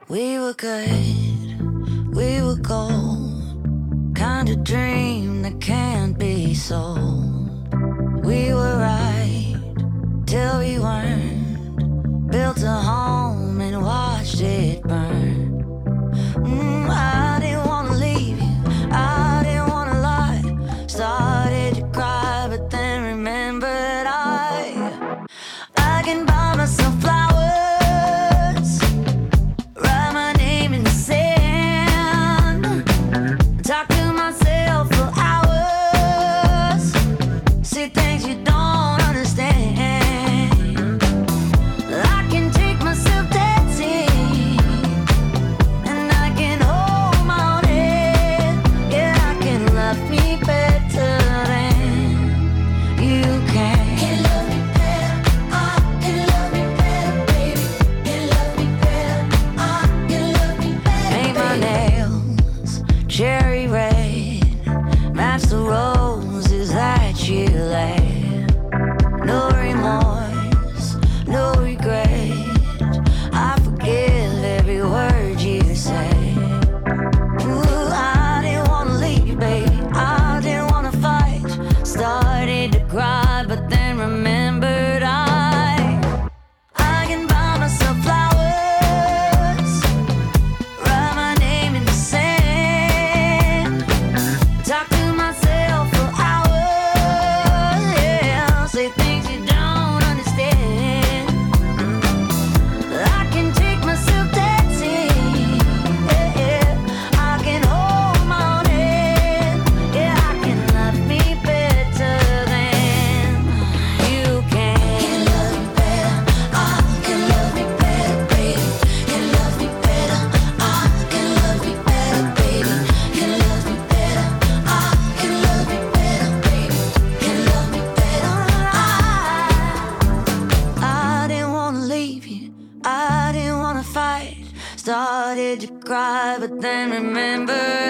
We were good, we were gold, kind of dream that can't be sold. We were right till we weren't, built a home and watched it burn. I didn't wanna leave you, I didn't wanna lie. Started to cry, but then remembered I can buy myself flowers, write my name in the sand, talk to myself for hours, see things you don't understand. I can take myself dancing, and I can hold my own head. Yeah, I can love me better than you can. Can love me better, I can love me better, baby. Can love me better, I can love me better. Paint my nails cherry red, match the roses that you laid. No remorse, no regret. I forgive every word you say. Ooh, I didn't wanna leave, baby. I didn't wanna fight. Started to cry, but then remembered I can buy myself flowers, write my name in the sand, talk to myself for hours, yeah, say things you don't understand. I can take myself dancing, yeah, I can hold my own head, yeah, I can love me better than you can. Can love me better, I can love me better, baby. Can love me better, I can love me better, baby. Can love me better, I can love me better, baby. Can love me better, I didn't wanna leave you, I didn't wanna fight. Started to cry, but then remembered